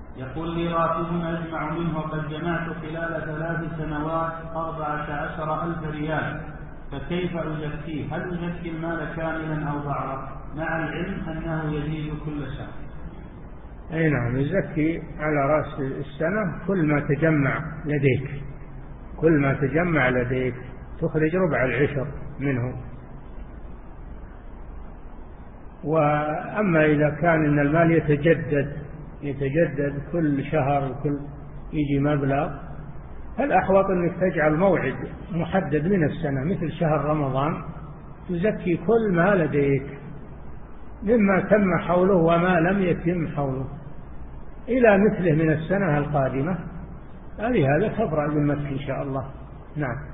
يقول لي راتب أجمع منه وقد جمعت خلال 3 سنوات 14,000 ريال، فكيف أزكيه؟ هل أزكي المال كاملا أو بعضه مع العلم أنه يزيد كل شهر؟ أي نعم، يزكي على رأس السنة كل ما تجمع لديك، كل ما تجمع لديك تخرج ربع العشر منه. وأما إذا كان إن المال يتجدد كل شهر وكل يجي مبلغ، فالأحوط أنك تجعل موعد محدد من السنة مثل شهر رمضان، تزكي كل ما لديك مما تم حوله وما لم يتم حوله إلى مثله من السنة القادمة، هذا تبرأ ذمتك إن شاء الله. نعم.